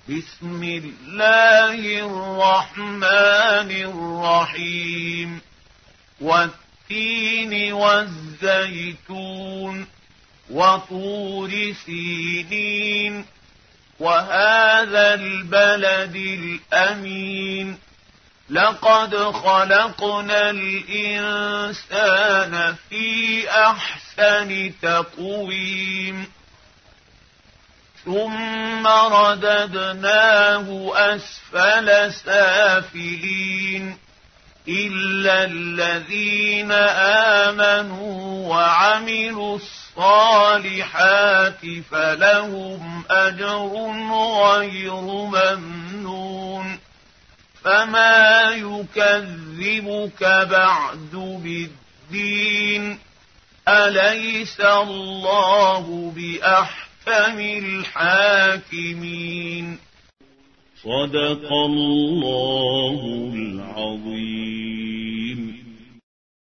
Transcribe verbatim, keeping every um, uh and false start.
بسم الله الرحمن الرحيم والتين والزيتون وطور سينين وهذا البلد الأمين لقد خلقنا الإنسان في أحسن تقويم ثم رددناه أسفل سافلين إلا الذين آمنوا وعملوا الصالحات فلهم أجر غير ممنون فما يكذبك بعد بالدين أليس الله بأحكم الحاكمين. صدق الله العظيم.